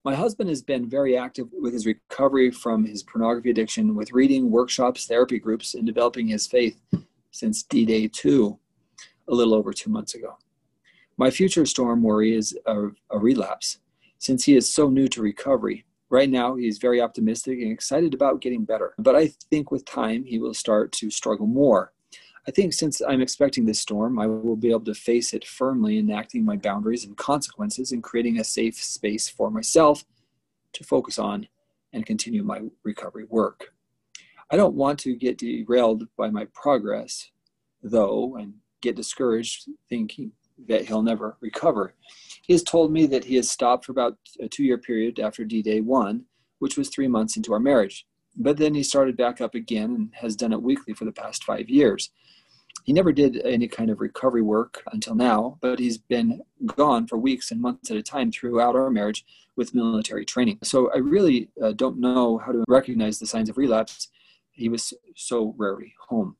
My husband has been very active with his recovery from his pornography addiction, with reading, workshops, therapy groups, and developing his faith since D-Day 2, a little over 2 months ago. My future storm worry is a relapse, since he is so new to recovery. Right now, he is very optimistic and excited about getting better, but I think with time, he will start to struggle more. I think since I'm expecting this storm, I will be able to face it firmly, enacting my boundaries and consequences and creating a safe space for myself to focus on and continue my recovery work. I don't want to get derailed by my progress, though, and get discouraged thinking that he'll never recover. He has told me that he has stopped for about a 2-year period after D-Day 1, which was 3 months into our marriage. But then he started back up again and has done it weekly for the past 5 years. He never did any kind of recovery work until now, but he's been gone for weeks and months at a time throughout our marriage with military training. So I really don't know how to recognize the signs of relapse. He was so rarely home.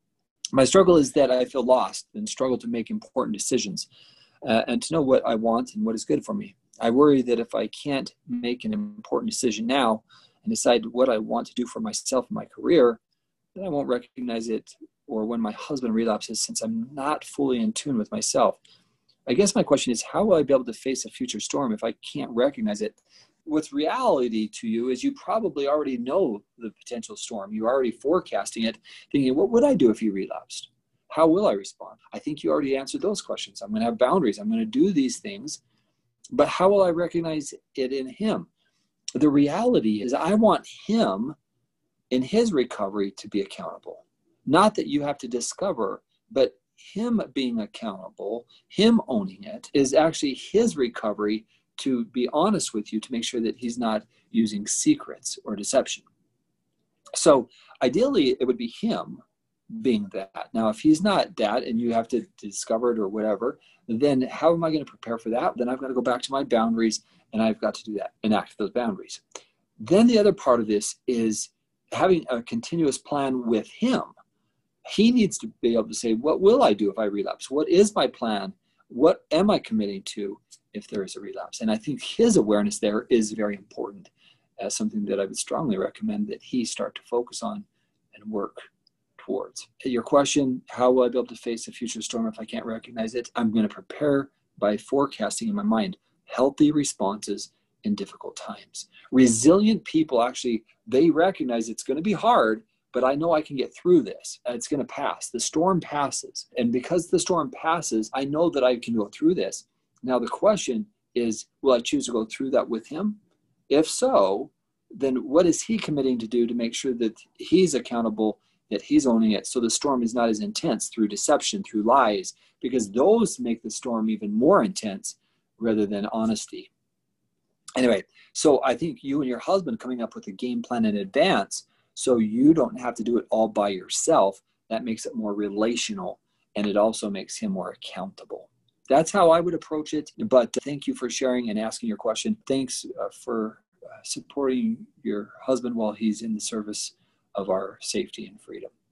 My struggle is that I feel lost and struggle to make important decisions and to know what I want and what is good for me. I worry that if I can't make an important decision now and decide what I want to do for myself and my career, then I won't recognize it, or when my husband relapses, since I'm not fully in tune with myself. I guess my question is, how will I be able to face a future storm if I can't recognize it? What's reality to you is you probably already know the potential storm. You're already forecasting it, thinking, what would I do if he relapsed? How will I respond? I think you already answered those questions. I'm going to have boundaries. I'm going to do these things. But how will I recognize it in him? The reality is I want him in his recovery to be accountable. Not that you have to discover, but him being accountable, him owning it, is actually his recovery to be honest with you, to make sure that he's not using secrets or deception. So ideally, it would be him being that. Now, if he's not that and you have to discover it or whatever, then how am I going to prepare for that? Then I've got to go back to my boundaries and I've got to do that, enact those boundaries. Then the other part of this is having a continuous plan with him. He needs to be able to say, what will I do if I relapse? What is my plan? What am I committing to if there is a relapse? And I think his awareness there is very important, as something that I would strongly recommend that he start to focus on and work towards. Your question, how will I be able to face a future storm if I can't recognize it? I'm going to prepare by forecasting in my mind healthy responses in difficult times. Resilient people actually, they recognize it's going to be hard, but I know I can get through this. It's going to pass. The storm passes. And because the storm passes, I know that I can go through this. Now, the question is, will I choose to go through that with him? If so, then what is he committing to do to make sure that he's accountable, that he's owning it, so the storm is not as intense through deception, through lies, because those make the storm even more intense rather than honesty. Anyway, so I think you and your husband coming up with a game plan in advance so you don't have to do it all by yourself, that makes it more relational, and it also makes him more accountable. That's how I would approach it. But thank you for sharing and asking your question. Thanks for supporting your husband while he's in the service of our safety and freedom.